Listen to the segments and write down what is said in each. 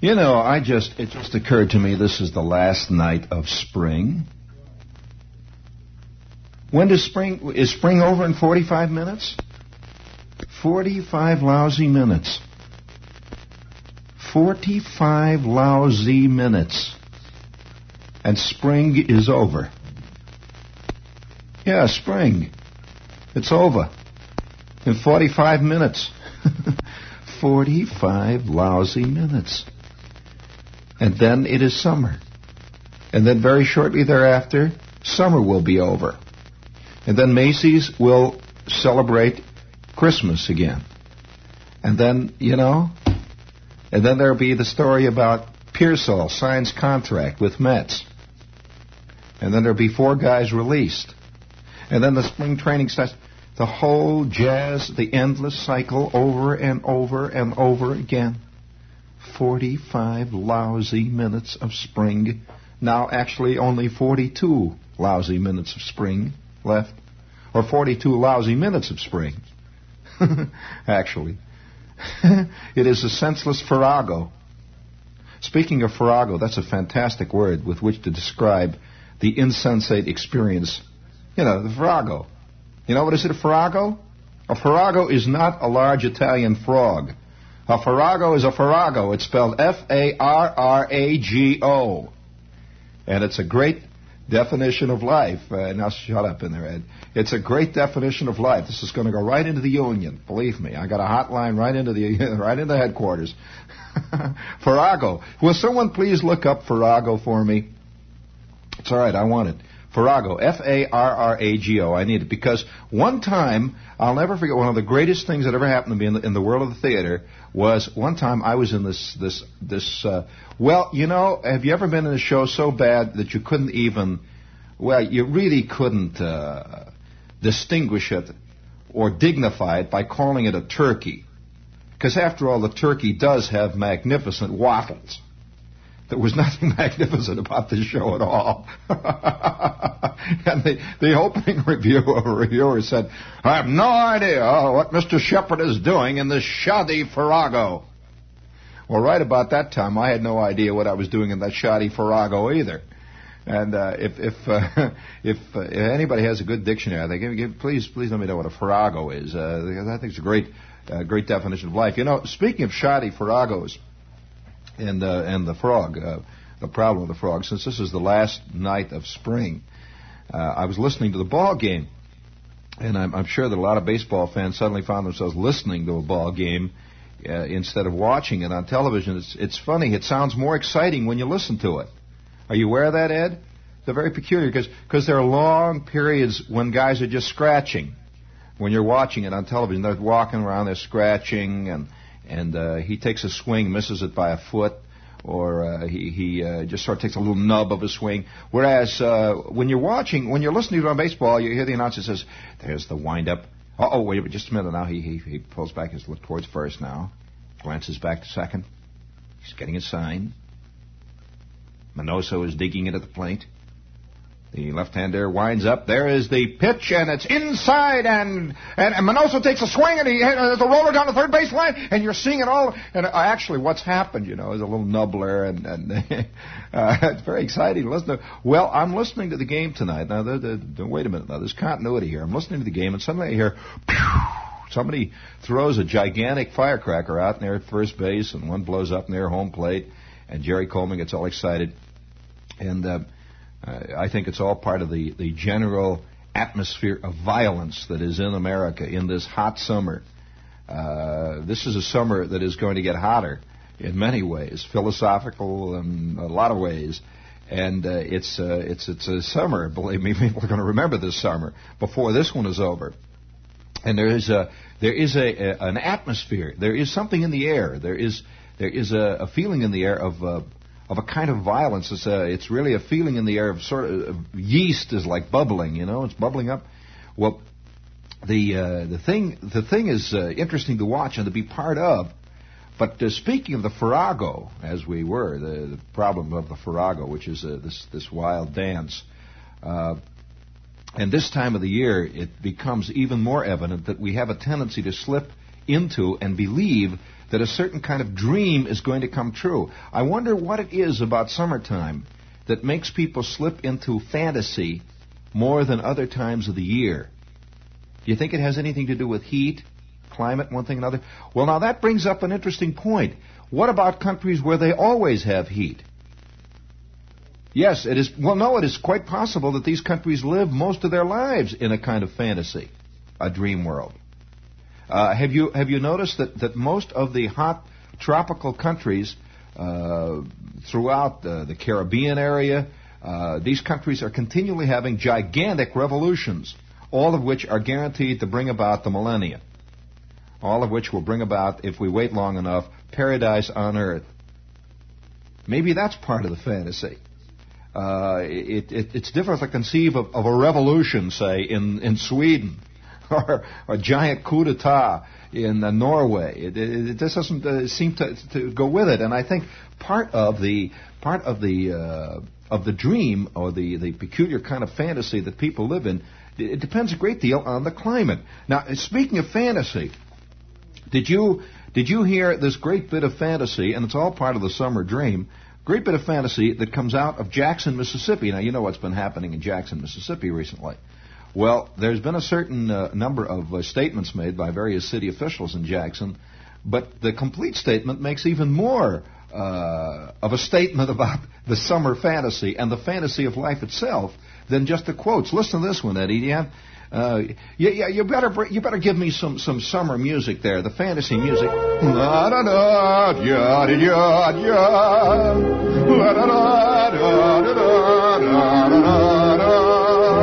It just occurred to me this is the last night of spring. When is spring over in 45 minutes? 45 lousy minutes. 45 lousy minutes. And spring is over. Yeah, spring. It's over. In 45 minutes. 45 lousy minutes. And then it is summer. And then very shortly thereafter, summer will be over. And then Macy's will celebrate Christmas again. And then, and then there'll be the story about Pearsall signs contract with Mets. And then there'll be 4 guys released. And then the spring training starts. The whole jazz, the endless cycle over and over and over again. 45 lousy minutes of spring. Now actually only 42 lousy minutes of spring left. Or 42 lousy minutes of spring. Actually. It is a senseless farrago. Speaking of farrago, that's a fantastic word with which to describe the insensate experience. The farrago. What is it, a farrago? A farrago is not a large Italian frog. A farrago is a farrago. It's spelled F-A-R-R-A-G-O. And it's a great definition of life. Now shut up in there, Ed. It's a great definition of life. This is going to go right into the union. Believe me, I got a hotline right into the headquarters. Farrago. Will someone please look up farrago for me? It's all right. I want it. Farrago. F-A-R-R-A-G-O. I need it because one time, I'll never forget, one of the greatest things that ever happened to me in the world of the theater was one time I was in this have you ever been in a show so bad that you couldn't even, you really couldn't distinguish it or dignify it by calling it a turkey? Because after all, the turkey does have magnificent wattles. There was nothing magnificent about this show at all. And the opening reviewer said, I have no idea what Mr. Shepard is doing in this shoddy farrago. Well, right about that time, I had no idea what I was doing in that shoddy farrago either. And if anybody has a good dictionary, I think, please let me know what a farrago is. I think it's a great definition of life. Speaking of shoddy farragos, and the frog, the problem with the frog, since this is the last night of spring, I was listening to the ball game, and I'm sure that a lot of baseball fans suddenly found themselves listening to a ball game instead of watching it on television. It's funny. It sounds more exciting when you listen to it. Are you aware of that, Ed? They're very peculiar because there are long periods when guys are just scratching. When you're watching it on television, they're walking around, they're scratching, and he takes a swing, misses it by a foot, or he just sort of takes a little nub of a swing. Whereas when you're listening to it on baseball, you hear the announcer says, "There's the windup." Oh, wait just a minute now. He pulls back his look towards first now, glances back to second. He's getting a sign. Minoso is digging it at the plate. The left-hander winds up. There is the pitch, and it's inside, and Minoso takes a swing, and he has a roller down the third base line, and you're seeing it all. And actually, what's happened, is a little nubbler, and it's very exciting to listen to. Well, I'm listening to the game tonight. Now, wait a minute. Now, there's continuity here. I'm listening to the game, and suddenly I hear, somebody throws a gigantic firecracker out in there at first base, and one blows up near home plate, and Jerry Coleman gets all excited, and I think it's all part of the general atmosphere of violence that is in America in this hot summer. This is a summer that is going to get hotter in many ways, philosophical in a lot of ways. And it's a summer, believe me, people are going to remember this summer before this one is over. And there is an atmosphere. There is something in the air. There is a feeling in the air of a kind of violence. It's really a feeling in the air of sort of yeast is like bubbling, it's bubbling up. Well, the thing is interesting to watch and to be part of. But speaking of the farrago, as we were, the problem of the farrago, which is this wild dance, and this time of the year, it becomes even more evident that we have a tendency to slip into and believe that a certain kind of dream is going to come true. I wonder what it is about summertime that makes people slip into fantasy more than other times of the year. Do you think it has anything to do with heat, climate, one thing or another? Well, now that brings up an interesting point. What about countries where they always have heat? Yes, it is. Well, no, it is quite possible that these countries live most of their lives in a kind of fantasy, a dream world. Have you noticed that most of the hot tropical countries throughout the Caribbean area, these countries are continually having gigantic revolutions, all of which are guaranteed to bring about the millennium, all of which will bring about, if we wait long enough, paradise on earth. Maybe that's part of the fantasy. It's difficult to conceive of a revolution, say, in Sweden, or a giant coup d'etat in Norway. It just doesn't seem to go with it. And I think part of the dream, or the peculiar kind of fantasy that people live in, it depends a great deal on the climate. Now, speaking of fantasy, did you hear this great bit of fantasy, and it's all part of the summer dream, great bit of fantasy that comes out of Jackson, Mississippi. Now, you know what's been happening in Jackson, Mississippi recently. Well, there's been a certain number of statements made by various city officials in Jackson, but the complete statement makes even more of a statement about the summer fantasy and the fantasy of life itself than just the quotes. Listen to this one, Eddie. You better give me some summer music there, the fantasy music. La da da da da da da. La da da da da da da da.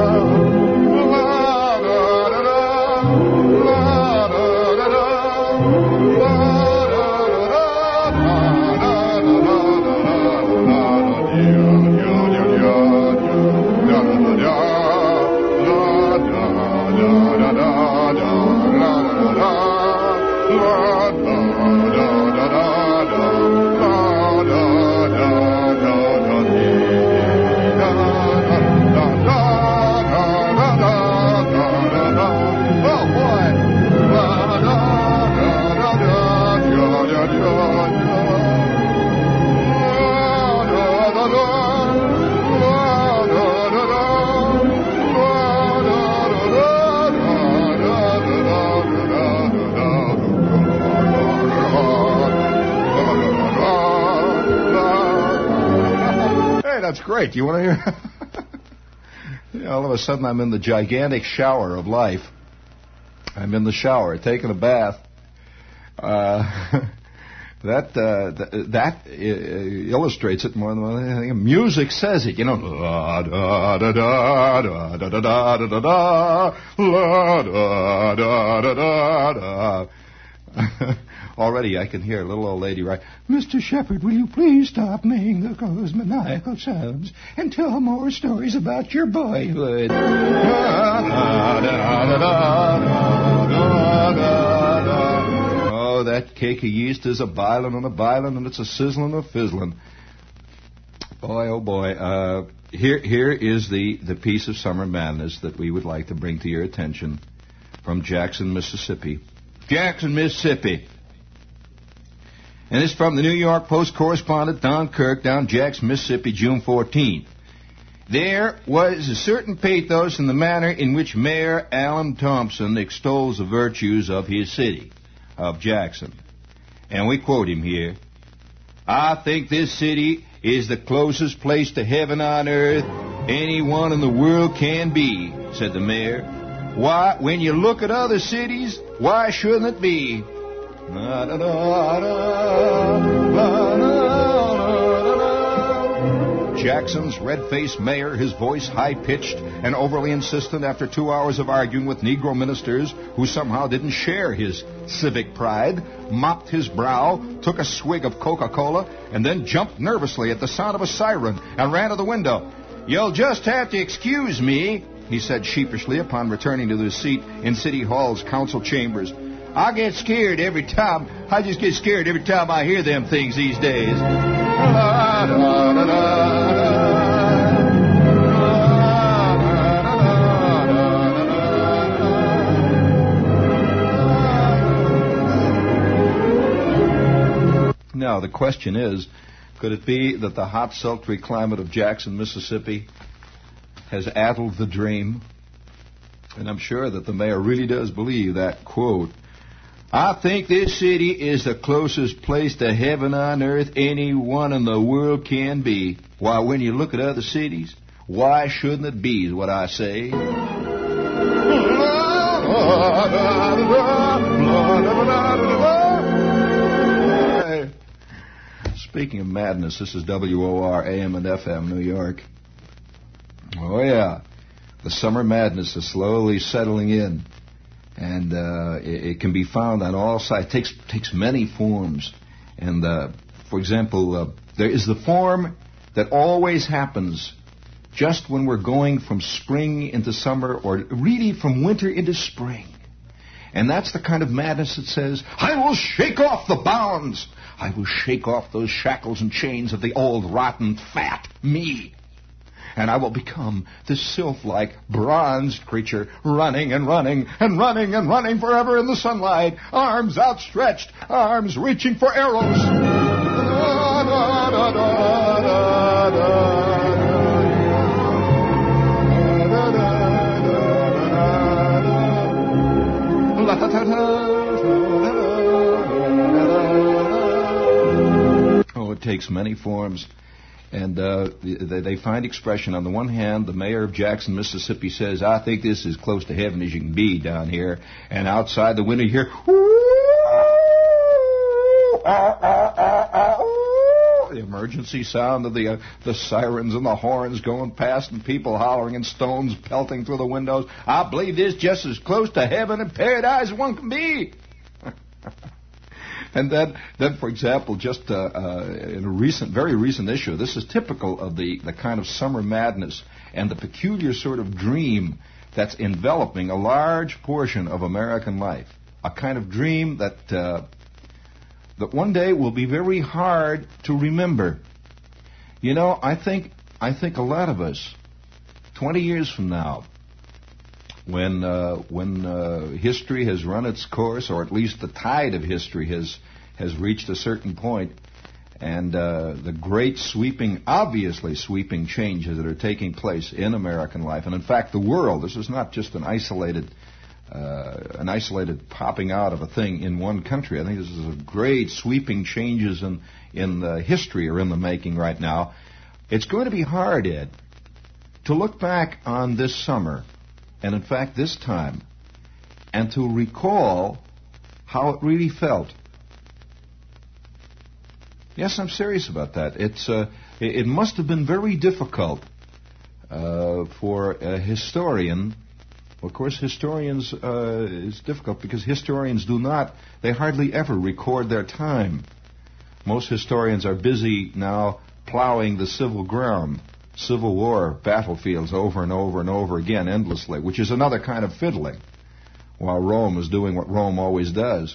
That's great. You want to hear? All of a sudden, I'm in the gigantic shower of life. I'm in the shower, taking a bath. That illustrates it more than anything. Music says it, you know. La da da da da da da da da da. La da da da da da. Already I can hear a little old lady write, Mr. Shepherd, will you please stop making those maniacal sounds and tell more stories about your boyhood? Oh, that cake of yeast is a bilin' and a bilin', and it's a sizzlin' and a fizzlin'. Boy, oh boy. Here is the piece of summer madness that we would like to bring to your attention from Jackson, Mississippi. Jackson, Mississippi. And it's from the New York Post correspondent Don Kirk, down Jackson, Mississippi, June 14th. There was a certain pathos in the manner in which Mayor Alan Thompson extols the virtues of his city, of Jackson. And we quote him here. I think this city is the closest place to heaven on earth anyone in the world can be, said the mayor. Why, when you look at other cities, why shouldn't it be? Jackson's red-faced mayor, his voice high-pitched and overly insistent after 2 hours of arguing with Negro ministers who somehow didn't share his civic pride, mopped his brow, took a swig of Coca-Cola, and then jumped nervously at the sound of a siren and ran to the window. You'll just have to excuse me, he said sheepishly upon returning to his seat in City Hall's council chambers. I just get scared every time I hear them things these days. Now, the question is, could it be that the hot, sultry climate of Jackson, Mississippi has addled the dream? And I'm sure that the mayor really does believe that quote. I think this city is the closest place to heaven on earth anyone in the world can be. Why, when you look at other cities, why shouldn't it be, is what I say. Speaking of madness, this is WOR AM and FM, New York. Oh, yeah. The summer madness is slowly settling in. And it can be found on all sides. It takes many forms. And, for example, there is the form that always happens just when we're going from spring into summer, or really from winter into spring. And that's the kind of madness that says, I will shake off the bonds. I will shake off those shackles and chains of the old, rotten, fat me. And I will become this sylph-like, bronzed creature, running and running and running and running forever in the sunlight, arms outstretched, arms reaching for arrows. Oh, it takes many forms. And they find expression. On the one hand, the mayor of Jackson, Mississippi says, I think this is close to heaven as you can be down here. And outside the window you hear, the emergency sound of the sirens and the horns going past and people hollering and stones pelting through the windows. I believe this just as close to heaven and paradise as one can be. And then, for example, just in a very recent issue, this is typical of the kind of summer madness and the peculiar sort of dream that's enveloping a large portion of American life. A kind of dream that one day will be very hard to remember. You know, I think a lot of us, 20 years from now, when history has run its course, or at least the tide of history has reached a certain point, and the great obviously sweeping changes that are taking place in American life, and in fact the world. This is not just an isolated popping out of a thing in one country. I think this is a great sweeping changes in the history are in the making right now. It's going to be hard, Ed, to look back on this summer, and in fact this time, and to recall how it really felt. Yes, I'm serious about that. It must have been very difficult for a historian. Of course, historians is difficult because historians they hardly ever record their time. Most historians are busy now plowing the Civil War battlefields over and over and over again endlessly, which is another kind of fiddling, while Rome is doing what Rome always does.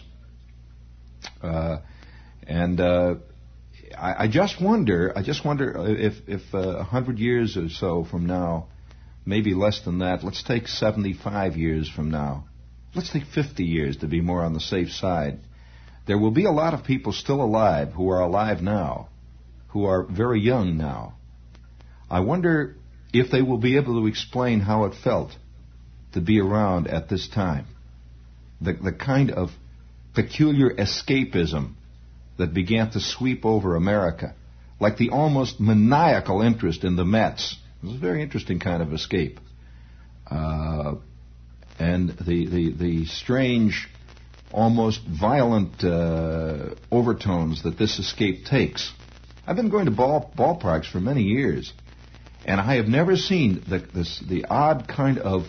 I just wonder if 100 years or so from now, maybe less than that, let's take 75 years from now, let's take 50 years to be more on the safe side, there will be a lot of people still alive who are alive now, who are very young now. I wonder if they will be able to explain how it felt to be around at this time. The kind of peculiar escapism that began to sweep over America, like the almost maniacal interest in the Mets. It was a very interesting kind of escape. And the strange, almost violent overtones that this escape takes. I've been going to ballparks for many years, and I have never seen the odd kind of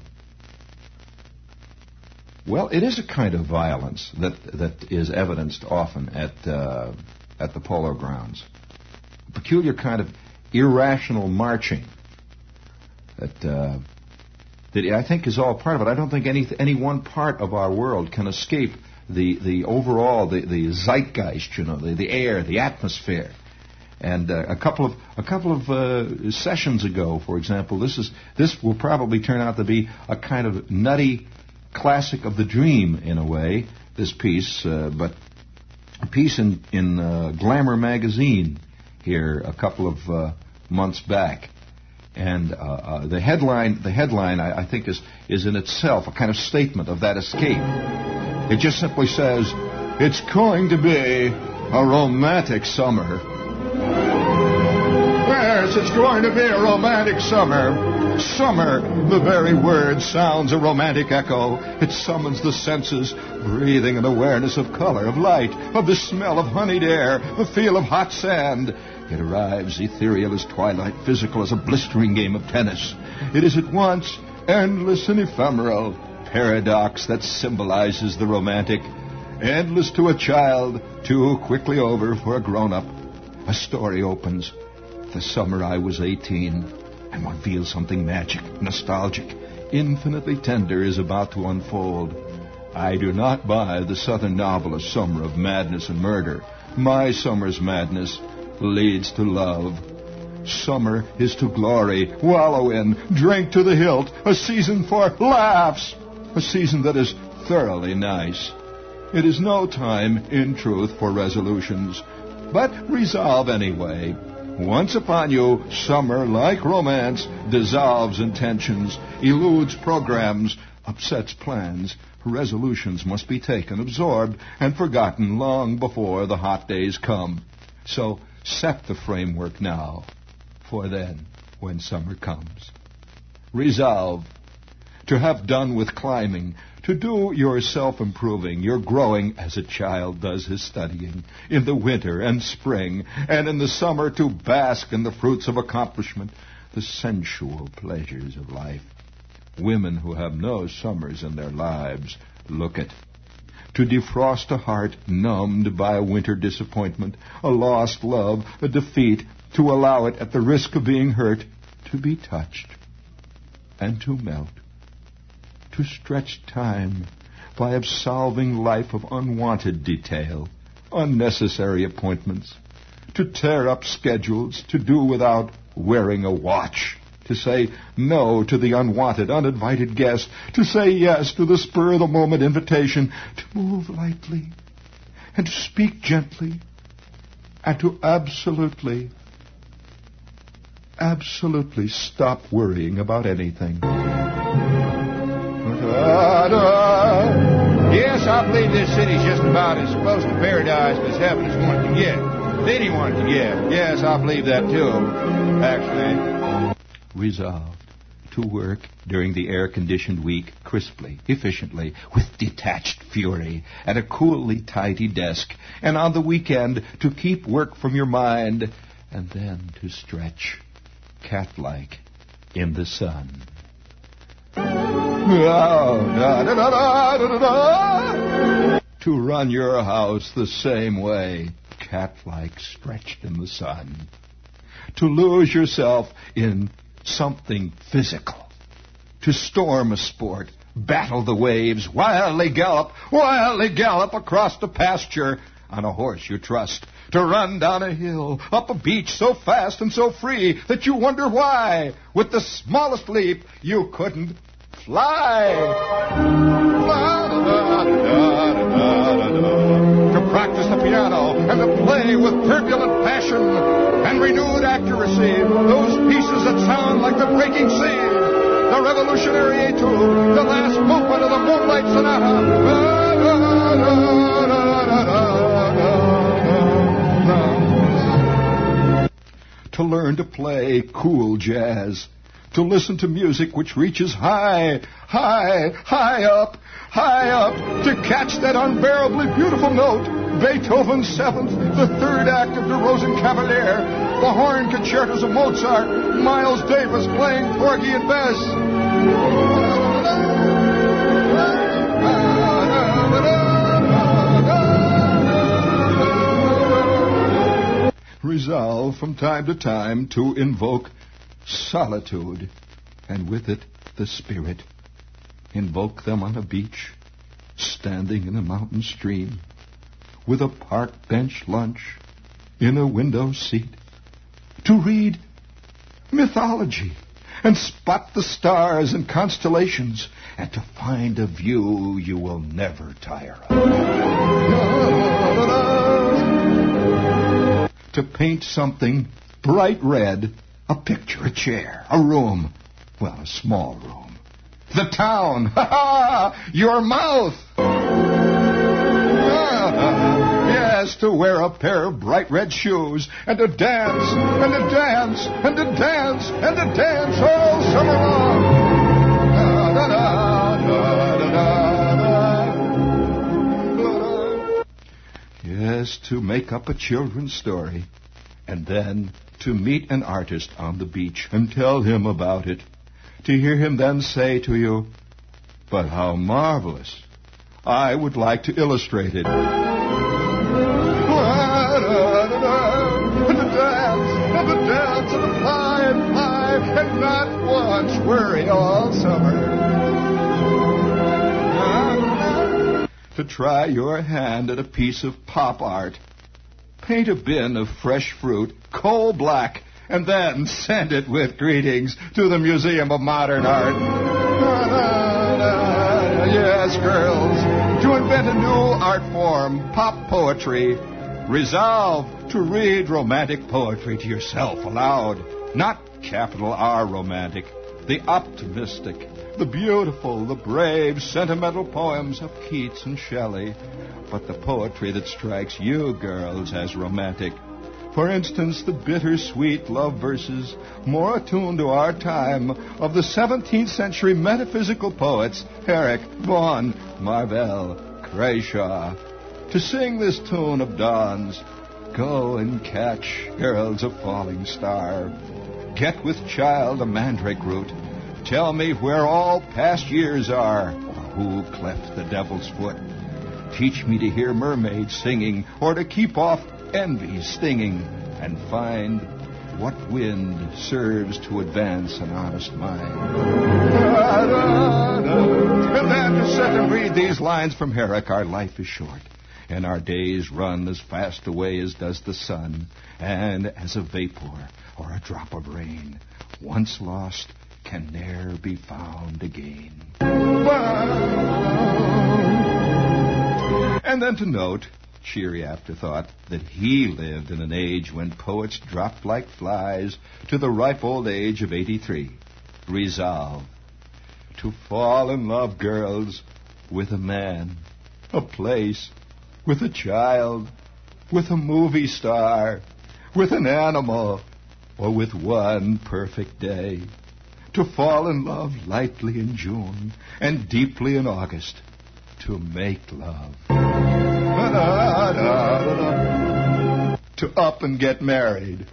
it is a kind of violence that is evidenced often at the Polo Grounds. A peculiar kind of irrational marching that I think is all part of it. I don't think any one part of our world can escape the overall the zeitgeist, the air, the atmosphere. And a couple of sessions ago, for example, this will probably turn out to be a kind of nutty classic of the dream in a way, this piece, but a piece in Glamour magazine here a couple of months back. And the headline, I think, is in itself a kind of statement of that escape. It just simply says, "It's going to be a romantic summer." Yes, it's going to be a romantic summer. Summer, the very word sounds a romantic echo. It summons the senses, breathing an awareness of color, of light, of the smell of honeyed air, the feel of hot sand. It arrives ethereal as twilight, physical as a blistering game of tennis. It is at once endless and ephemeral, paradox that symbolizes the romantic. Endless to a child, too quickly over for a grown-up. A story opens. The summer I was 18, and one feels something magic, nostalgic, infinitely tender is about to unfold. I do not buy the Southern novelist's summer of madness and murder. My summer's madness leads to love. Summer is to glory, wallow in, drink to the hilt, a season for laughs, a season that is thoroughly nice. It is no time, in truth, for resolutions, but resolve anyway. Once upon you, summer, like romance, dissolves intentions, eludes programs, upsets plans. Resolutions must be taken, absorbed, and forgotten long before the hot days come. So set the framework now, for then, when summer comes. Resolve to have done with climbing, to do your self-improving, your growing as a child does his studying, in the winter and spring, and in the summer to bask in the fruits of accomplishment, the sensual pleasures of life. Women who have no summers in their lives look it. To defrost a heart numbed by a winter disappointment, a lost love, a defeat, to allow it, at the risk of being hurt, to be touched and to melt. To stretch time by absolving life of unwanted detail, unnecessary appointments, to tear up schedules, to do without wearing a watch, to say no to the unwanted, uninvited guest, to say yes to the spur-of-the-moment invitation, to move lightly, and to speak gently, and to absolutely stop worrying about anything. Yes, I believe this city's just about as close to paradise as heaven is wanting to get. Anyone can get. Yes, I believe that too, actually. Resolved to work during the air-conditioned week crisply, efficiently, with detached fury, at a coolly tidy desk, and on the weekend to keep work from your mind, and then to stretch, cat-like, in the sun. To run your house the same way, cat-like, stretched in the sun. To lose yourself in something physical. To storm a sport, battle the waves, wildly gallop across the pasture on a horse you trust. To run down a hill, up a beach so fast and so free that you wonder why, with the smallest leap, you couldn't fly. To practice the piano and to play with turbulent passion and renewed accuracy those pieces that sound like the breaking sea. The revolutionary etude, the last movement of the Moonlight Sonata. To learn to play cool jazz. To listen to music which reaches high up, to catch that unbearably beautiful note, Beethoven's Seventh, the third act of the Rosenkavalier, the horn concertos of Mozart, Miles Davis playing Porgy and Bess. Resolve from time to time to invoke solitude, and with it the spirit. Invoke them on a beach, standing in a mountain stream, with a park bench lunch in a window seat, to read mythology and spot the stars and constellations, and to find a view you will never tire of. to paint something bright red, a picture, a chair, a room, well, a small room. The town, your mouth. Yes, to wear a pair of bright red shoes and to dance and to dance and to dance and to dance all summer long. Yes, to make up a children's story and then to meet an artist on the beach and tell him about it. To hear him then say to you, "But how marvelous. I would like to illustrate it." And to dance and fly and not once worry all summer. To try your hand at a piece of pop art. Paint a bin of fresh fruit, coal black, and then send it with greetings to the Museum of Modern Art. Yes, girls, to invent a new art form, pop poetry. Resolve to read romantic poetry to yourself aloud. Not capital R romantic, the optimistic, the beautiful, the brave, sentimental poems of Keats and Shelley, but the poetry that strikes you girls as romantic. For instance, the bittersweet love verses, more attuned to our time, of the 17th century metaphysical poets Herrick, Vaughan, Marvell, Crashaw. To sing this tune of dawn's, go and catch, girls, a falling star. Get with child a mandrake root. Tell me where all past years are, or who cleft the devil's foot. Teach me to hear mermaids singing, or to keep off envy's stinging, and find what wind serves to advance an honest mind. And then to sit and read these lines from Herrick, our life is short, and our days run as fast away as does the sun, and as a vapor or a drop of rain, once lost, can ne'er be found again. And then to note, cheery afterthought, that he lived in an age when poets dropped like flies to the ripe old age of 83. Resolve to fall in love, girls, with a man, a place, with a child, with a movie star, with an animal, or with one perfect day. To fall in love lightly in June and deeply in August. To make love. To up and get married.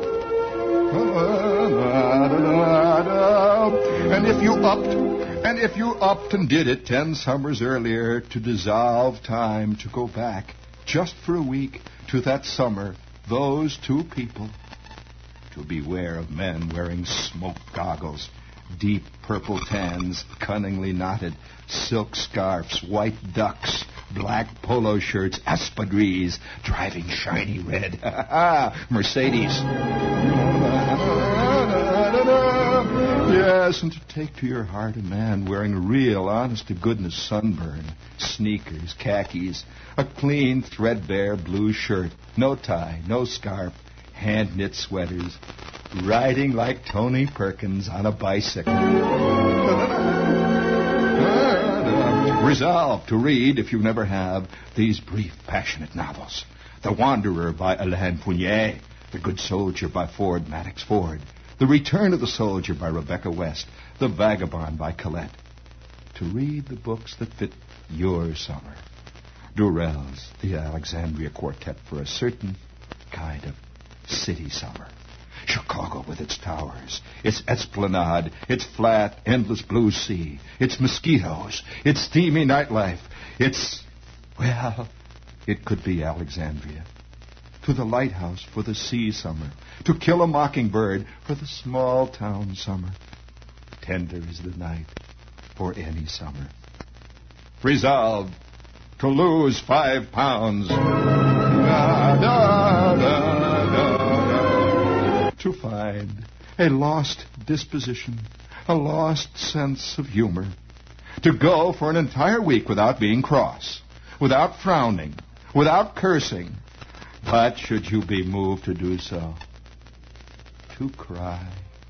And if you upped and did it 10 summers earlier, to dissolve time, to go back just for a week to that summer, those two people. To beware of men wearing smoke goggles, deep purple tans, cunningly knotted, silk scarfs, white ducks, black polo shirts, espadrilles, driving shiny red Mercedes. Yes, and to take to your heart a man wearing real, honest-to-goodness sunburn, sneakers, khakis, a clean, threadbare blue shirt, no tie, no scarf, hand-knit sweaters, riding like Tony Perkins on a bicycle. Resolve to read, if you never have, these brief, passionate novels. The Wanderer by Alain Fournier, The Good Soldier by Ford Madox Ford, The Return of the Soldier by Rebecca West, The Vagabond by Colette. To read the books that fit your summer. Durrell's The Alexandria Quartet for a certain kind of city summer. Chicago with its towers, its esplanade, its flat, endless blue sea, its mosquitoes, its steamy nightlife, it could be Alexandria. To the lighthouse for the sea summer. To Kill a Mockingbird for the small town summer. Tender is the night for any summer. Resolved to lose 5 pounds. To find a lost disposition, a lost sense of humor. To go for an entire week without being cross, without frowning, without cursing. But should you be moved to do so, to cry.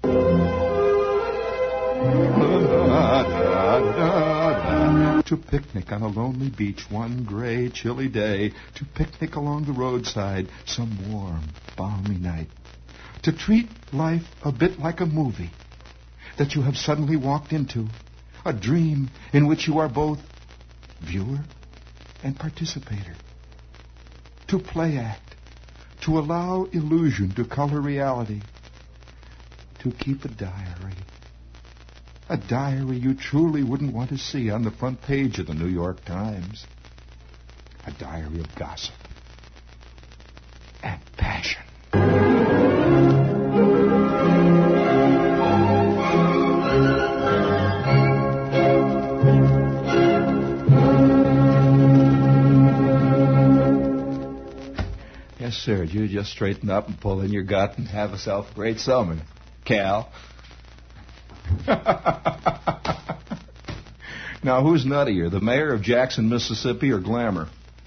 To picnic on a lonely beach one gray, chilly day. To picnic along the roadside some warm, balmy night. To treat life a bit like a movie that you have suddenly walked into. A dream in which you are both viewer and participator. To play act. To allow illusion to color reality. To keep a diary. A diary you truly wouldn't want to see on the front page of the New York Times. A diary of gossip and passion. Yes, sir. You just straighten up and pull in your gut and have yourself a great summer, Cal. Now, who's nuttier, the mayor of Jackson, Mississippi, or Glamour?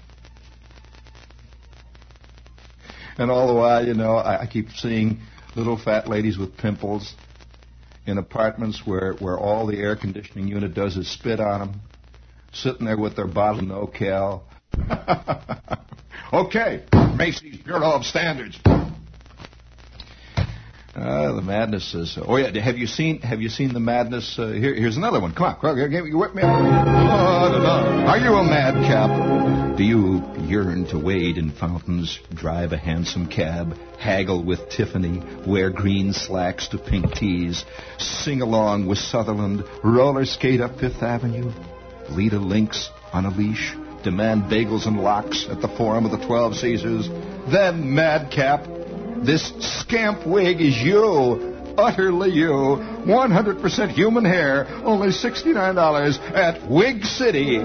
And all the while, you know, I keep seeing little fat ladies with pimples in apartments where all the air conditioning unit does is spit on them, sitting there with their bottle of no-cal. Okay, Macy's Bureau of Standards. The madness is. Oh yeah, have you seen the madness? Here's another one. Come on, you whip me up. Are you a madcap? Do you yearn to wade in fountains, drive a hansom cab, haggle with Tiffany, wear green slacks to pink tees, sing along with Sutherland, roller skate up Fifth Avenue, lead a lynx on a leash, demand bagels and lox at the Forum of the 12 Caesars? Then, madcap, this scamp wig is you, utterly you, 100% human hair, only $69 at Wig City.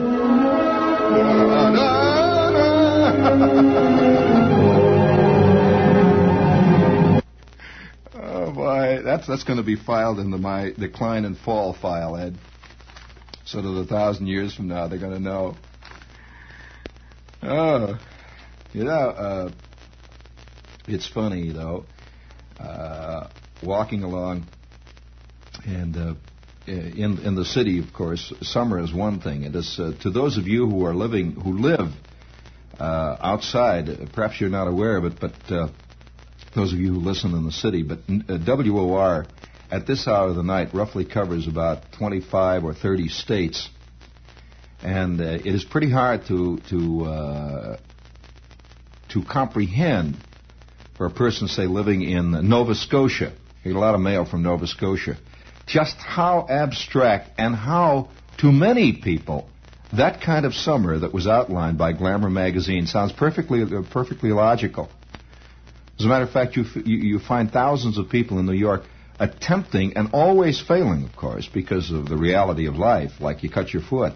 Oh boy, that's going to be filed into my decline and fall file, Ed. So that 1,000 years from now, they're going to know. Oh, you know. It's funny, though, walking along, and in the city, of course, summer is one thing. It is to those of you who live outside. Perhaps you're not aware of it, but those of you who listen in the city. But WOR at this hour of the night roughly covers about 25 or 30 states, and it is pretty hard to comprehend. For a person, say, living in Nova Scotia, you get a lot of mail from Nova Scotia, just how abstract and how, to many people, that kind of summer that was outlined by Glamour magazine sounds perfectly logical. As a matter of fact, you find thousands of people in New York attempting, and always failing, of course, because of the reality of life, like you cut your foot.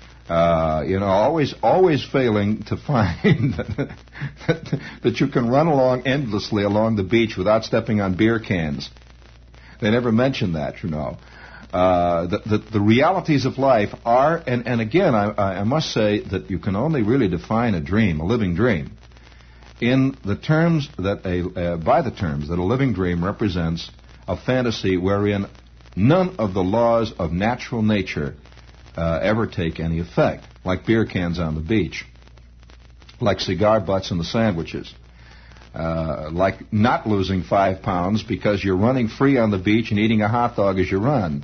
Always failing to find that you can run along endlessly along the beach without stepping on beer cans. They never mention that, you know. The realities of life are, and again, I must say that you can only really define a dream, a living dream, in the terms that by the terms that a living dream represents a fantasy wherein none of the laws of natural nature ever take any effect, like beer cans on the beach, like cigar butts in the sandwiches, like not losing 5 pounds because you're running free on the beach and eating a hot dog as you run.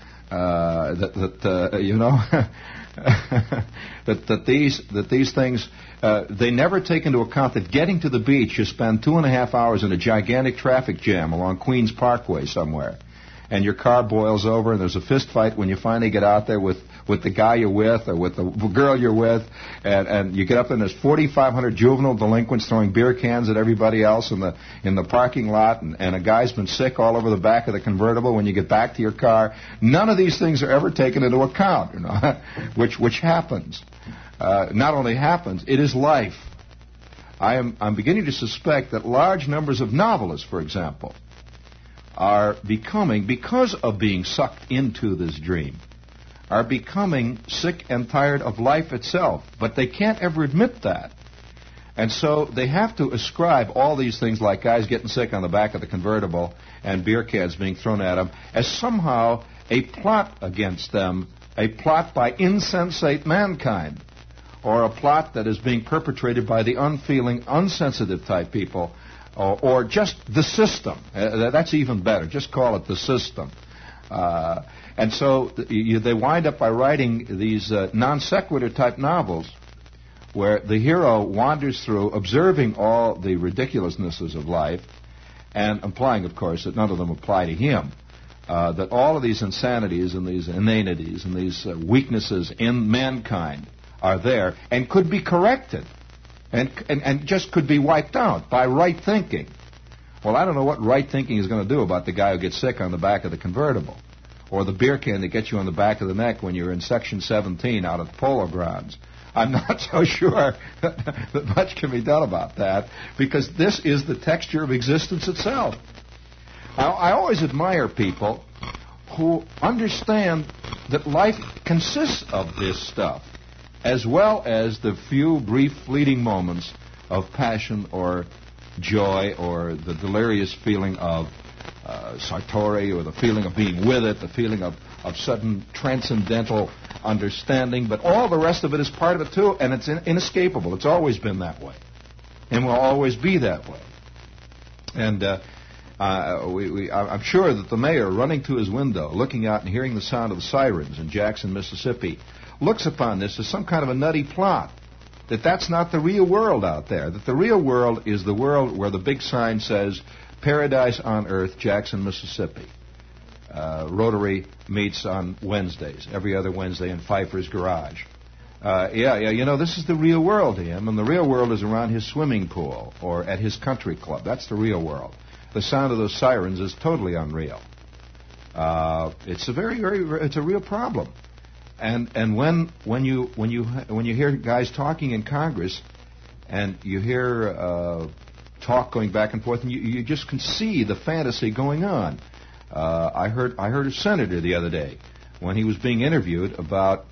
These things they never take into account that getting to the beach, you spend 2.5 hours in a gigantic traffic jam along Queens Parkway somewhere, and your car boils over, and there's a fist fight when you finally get out there with the guy you're with or with the girl you're with, and you get up there and there's 4,500 juvenile delinquents throwing beer cans at everybody else in the parking lot, and a guy's been sick all over the back of the convertible when you get back to your car. None of these things are ever taken into account, you know, which happens. Not only happens, it is life. I'm beginning to suspect that large numbers of novelists, for example, are becoming, because of being sucked into this dream, are becoming sick and tired of life itself. But they can't ever admit that. And so they have to ascribe all these things like guys getting sick on the back of the convertible and beer cans being thrown at them as somehow a plot against them, a plot by insensate mankind, or a plot that is being perpetrated by the unfeeling, unsensitive type people, or just the system. That's even better. Just call it the system. And so they wind up by writing these non sequitur type novels where the hero wanders through observing all the ridiculousnesses of life and implying, of course, that none of them apply to him. That all of these insanities and these inanities and these weaknesses in mankind are there and could be corrected and just could be wiped out by right thinking. Well, I don't know what right thinking is going to do about the guy who gets sick on the back of the convertible or the beer can that gets you on the back of the neck when you're in Section 17 out at the Polo Grounds. I'm not so sure that much can be done about that because this is the texture of existence itself. I always admire people who understand that life consists of this stuff, as well as the few brief fleeting moments of passion or joy or the delirious feeling of sartori or the feeling of being with it, the feeling of sudden transcendental understanding, but all the rest of it is part of it too, and it's inescapable. It's always been that way, and will always be that way. And I'm sure that the mayor, running to his window, looking out and hearing the sound of the sirens in Jackson, Mississippi, looks upon this as some kind of a nutty plot, that's not the real world out there, that the real world is the world where the big sign says, Paradise on Earth, Jackson, Mississippi. Rotary meets on Wednesdays, every other Wednesday in Pfeiffer's garage. This is the real world to him, and the real world is around his swimming pool or at his country club. That's the real world. The sound of those sirens is totally unreal. It's a it's a real problem. And when you hear guys talking in Congress, and you hear talk going back and forth, and you just can see the fantasy going on. I heard a senator the other day when he was being interviewed about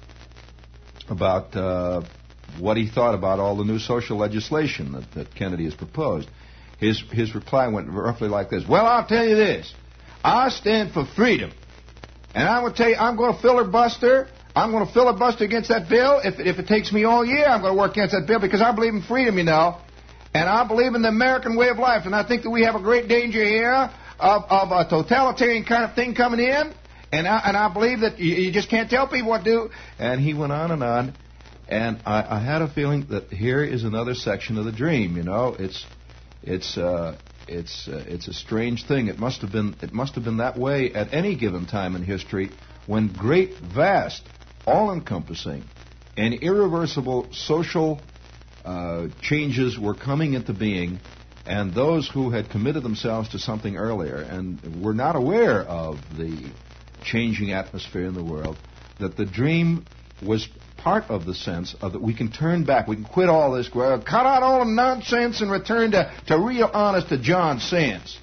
what he thought about all the new social legislation that Kennedy has proposed. His reply went roughly like this: "Well, I'll tell you this. I stand for freedom, and I'm going to tell you, I'm going to filibuster. I'm going to filibuster against that bill. If it takes me all year, I'm going to work against that bill because I believe in freedom, and I believe in the American way of life, and I think that we have a great danger here of a totalitarian kind of thing coming in, and I believe that you just can't tell people what to do." And he went on, and I had a feeling that here is another section of the dream. It's a strange thing. It must have been that way at any given time in history when great, vast, all-encompassing, and irreversible social changes were coming into being, and those who had committed themselves to something earlier and were not aware of the changing atmosphere in the world, that the dream was part of the sense of that we can turn back, we can quit all this, cut out all the nonsense and return to real honest to John sense.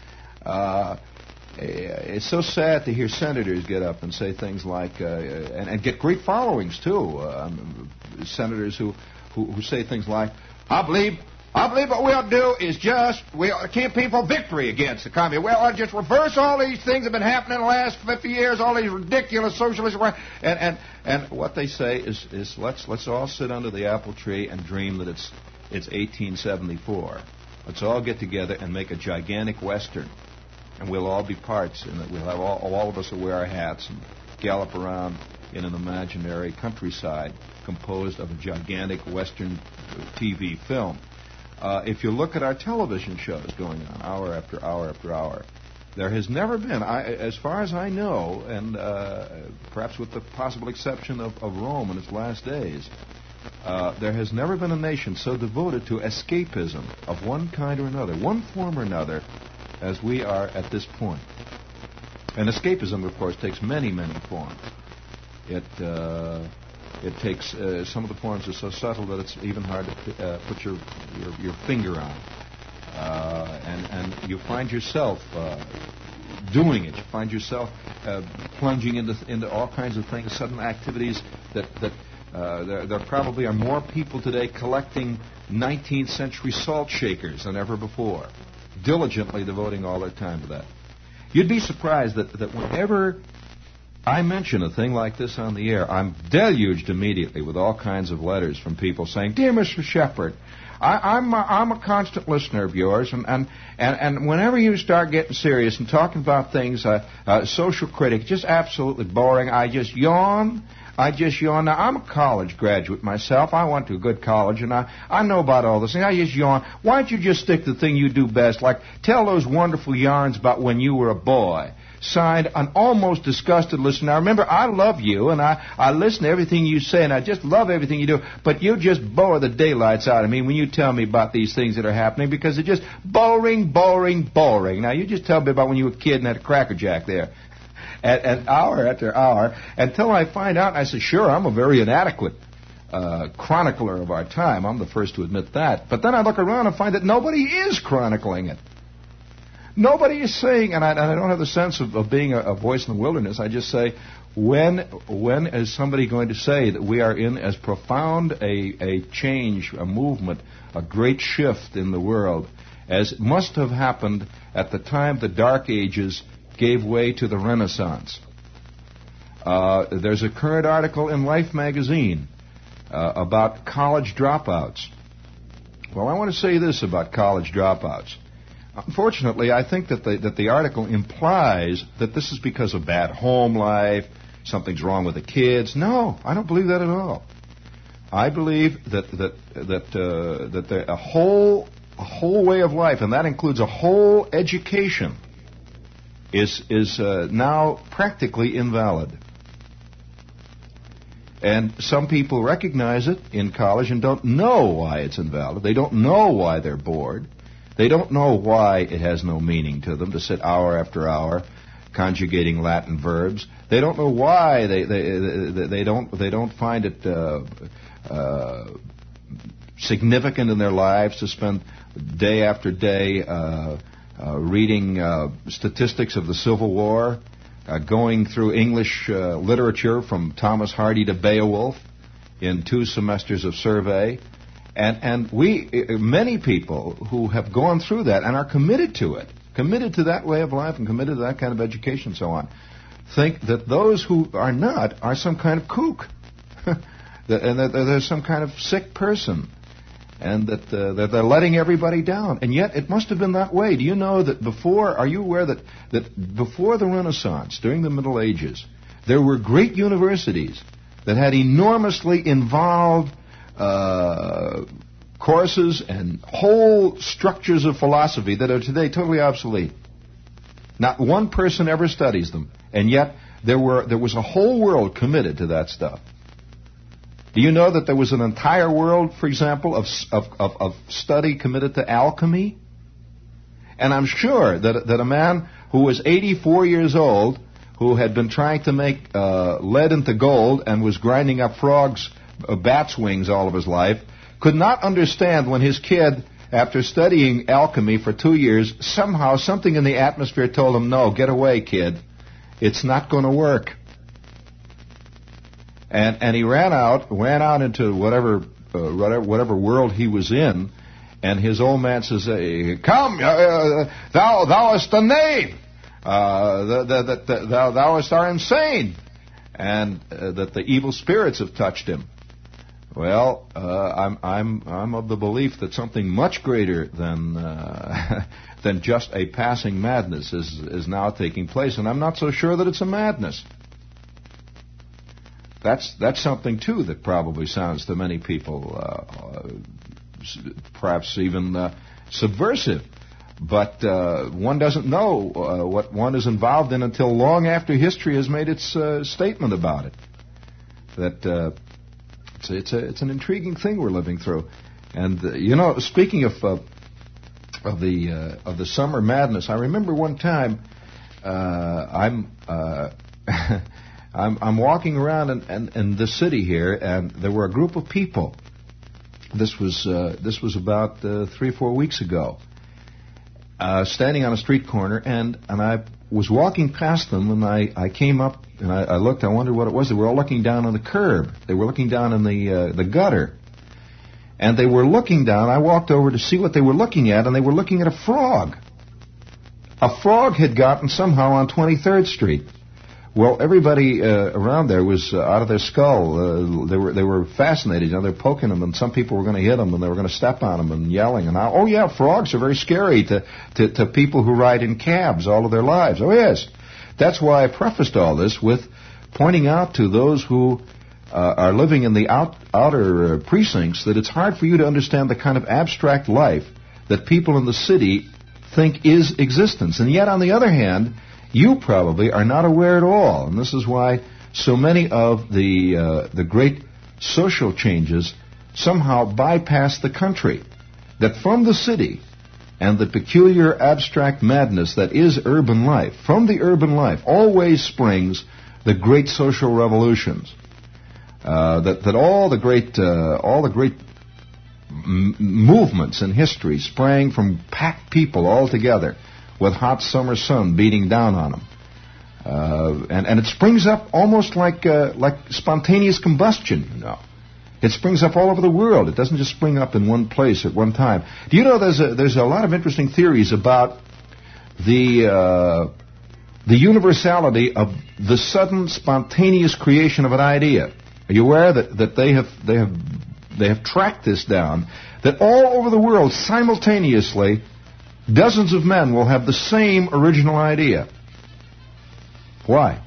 It's so sad to hear senators get up and say things like, and get great followings too, senators who say things like, I believe what we ought to do is we ought to campaign for victory against the communists. We ought to just reverse all these things that have been happening in the last 50 years, all these ridiculous socialist... And what they say is let's all sit under the apple tree and dream that it's 1874. Let's all get together and make a gigantic Western. And we'll all be parts, and we'll have all of us will wear our hats and gallop around in an imaginary countryside composed of a gigantic Western TV film. If you look at our television shows going on hour after hour after hour, there has never been, as far as I know, and perhaps with the possible exception of Rome in its last days, there has never been a nation so devoted to escapism of one kind or another, one form or another, as we are at this point. And escapism, of course, takes many, many forms. It takes some of the forms are so subtle that it's even hard to put your finger on. And you find yourself doing it. You find yourself plunging into all kinds of things, sudden activities that There probably are more people today collecting 19th century salt shakers than ever before, diligently devoting all their time to that. You'd be surprised that whenever I mention a thing like this on the air, I'm deluged immediately with all kinds of letters from people saying, "Dear Mr. Shepherd, I'm a constant listener of yours, and whenever you start getting serious and talking about things, social critic, just absolutely boring. I just yawn. Now, I'm a college graduate myself. I went to a good college, and I know about all this. And I just yawn. Why don't you just stick to the thing you do best, like tell those wonderful yarns about when you were a boy?" Signed, an almost disgusted listener. Now, remember, I love you, and I listen to everything you say, and I just love everything you do, but you just bore the daylights out of me when you tell me about these things that are happening, because they're just boring. Now, you just tell me about when you were a kid and had a Cracker Jack there. And hour after hour, until I find out, and I say, sure, I'm a very inadequate chronicler of our time. I'm the first to admit that. But then I look around and find that nobody is chronicling it. Nobody is saying, and I don't have the sense of being a voice in the wilderness. I just say, when is somebody going to say that we are in as profound a change, a movement, a great shift in the world as must have happened at the time the Dark Ages gave way to the Renaissance? There's a current article in Life magazine about college dropouts. Well, I want to say this about college dropouts. Unfortunately, I think that the article implies that this is because of bad home life, something's wrong with the kids. No, I don't believe that at all. I believe that a whole way of life, and that includes a whole education, is now practically invalid. And some people recognize it in college and don't know why it's invalid. They don't know why they're bored. They don't know why it has no meaning to them to sit hour after hour conjugating Latin verbs. They don't know why they don't find it significant in their lives to spend day after day reading statistics of the Civil War, going through English literature from Thomas Hardy to Beowulf in 2 semesters of survey. And many people who have gone through that and are committed to it, committed to that way of life and committed to that kind of education and so on, think that those who are not are some kind of kook, and that there's some kind of sick person, and that they're letting everybody down. And yet it must have been that way. Do you know that are you aware that before the Renaissance, during the Middle Ages, there were great universities that had enormously involved courses and whole structures of philosophy that are today totally obsolete. Not one person ever studies them, and yet there was a whole world committed to that stuff. Do you know that there was an entire world, for example, of study committed to alchemy? And I'm sure that a man who was 84 years old, who had been trying to make lead into gold and was grinding up bats' wings all of his life, could not understand when his kid, after studying alchemy for 2 years, somehow something in the atmosphere told him, "No, get away, kid. It's not going to work." And he ran out into whatever world he was in, and his old man says, "Come, thou art a knave, thou art insane," and that the evil spirits have touched him. Well, I'm of the belief that something much greater than just a passing madness is now taking place, and I'm not so sure that it's a madness. That's something too that probably sounds to many people perhaps even subversive, but one doesn't know what one is involved in until long after history has made its statement about it. That it's an intriguing thing we're living through, and speaking of the summer madness, I remember one time I'm walking around in the city here, and there were a group of people. This was about 3-4 weeks ago, standing on a street corner, and I was walking past them, and I came up, and I looked, I wondered what it was. They were all looking down on the curb. They were looking down in the gutter. And they were looking down. I walked over to see what they were looking at, and they were looking at a frog. A frog had gotten somehow on 23rd Street. Well, everybody around there was out of their skull. They were fascinated. They were poking them, and some people were going to hit them, and they were going to step on them and yelling. And oh yeah, frogs are very scary to people who ride in cabs all of their lives. Oh yes, that's why I prefaced all this with pointing out to those who are living in the outer precincts that it's hard for you to understand the kind of abstract life that people in the city think is existence. And yet, on the other hand, you probably are not aware at all. And this is why so many of the great social changes somehow bypass the country. That from the city and the peculiar abstract madness that is urban life, from the urban life always springs the great social revolutions. That all the great movements in history sprang from packed people all together with hot summer sun beating down on them, and it springs up almost like spontaneous combustion. It springs up all over the world. It doesn't just spring up in one place at one time. Do you know there's a lot of interesting theories about the universality of the sudden spontaneous creation of an idea? Are you aware that they have tracked this down, that all over the world simultaneously dozens of men will have the same original idea? Why?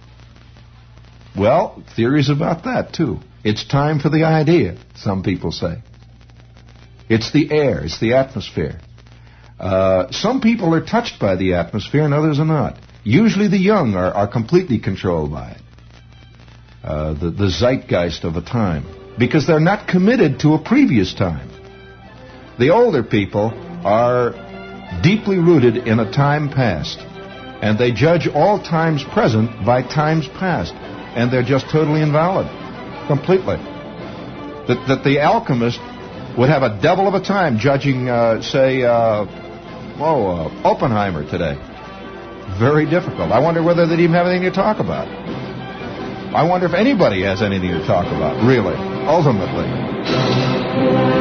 Well, theories about that too. It's time for the idea, some people say. It's the air, it's the atmosphere. Some people are touched by the atmosphere and others are not. Usually the young are completely controlled by it. The zeitgeist of a time, because they're not committed to a previous time. The older people are deeply rooted in a time past, and they judge all times present by times past, and they're just totally invalid, completely. That the alchemist would have a devil of a time judging, Oppenheimer today. Very difficult. I wonder whether they'd even have anything to talk about. I wonder if anybody has anything to talk about, really, ultimately.